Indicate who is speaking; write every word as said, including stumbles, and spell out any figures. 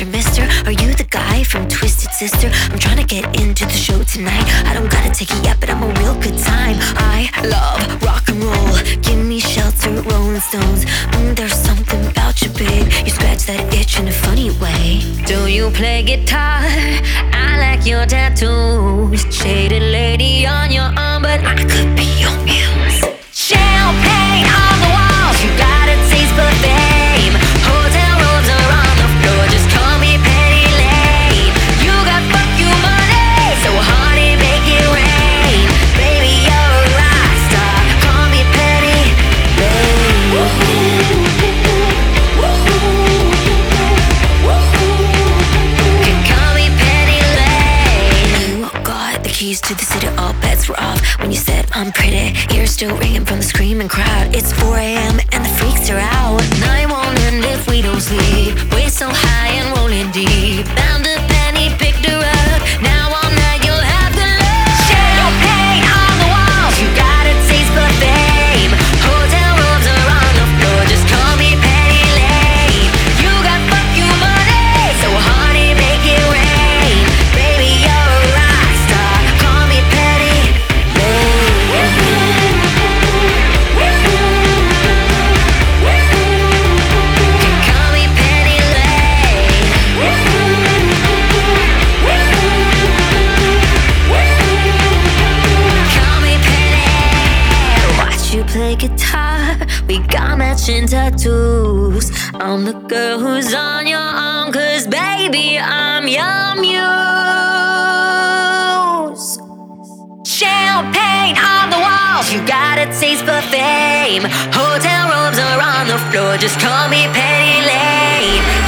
Speaker 1: Mister Mister, are you the guy from Twisted Sister? I'm trying to get into the show tonight. I don't got a ticket yet, but I'm a real good time. I love rock and roll. Give me shelter, Rolling Stones. Mm, there's something about you, babe. You scratch that itch in a funny way. Do you play guitar? I like your tattoos. Shaded lady on your arm, but I could be your muse. Champagne on the walls, you got a taste for fame. Hotel rooms are on the floor, just call me Penny Lane. You got fuck you money, so honey, make it rain. Baby, you're a rock star, call me Penny Lane. You can call me Penny Lane. You got the keys to the city, all bets were off when you said I'm pretty. Ears still ringing from the screaming crowd. It's four a.m. and the freaks are out. Night won't end if we don't sleep. We're so high and rolling deep. Found a penny, picked her up. Now all night you'll have the love. Champagne on the walls, you got a taste for fame. Hotel rooms are on the floor, just call me Penny Lane. You got fuck you money, so honey, make it rain. Baby, you're a rock star, call me Penny Lane. Call me Penny Lane. Call me Penny. Watch you play guitar. We got matching tattoos. I'm the girl who's on your arm, 'cause baby, I'm your muse. Champagne on the walls, you got a taste for fame. Hotel rooms are on the floor, just call me Penny Lane.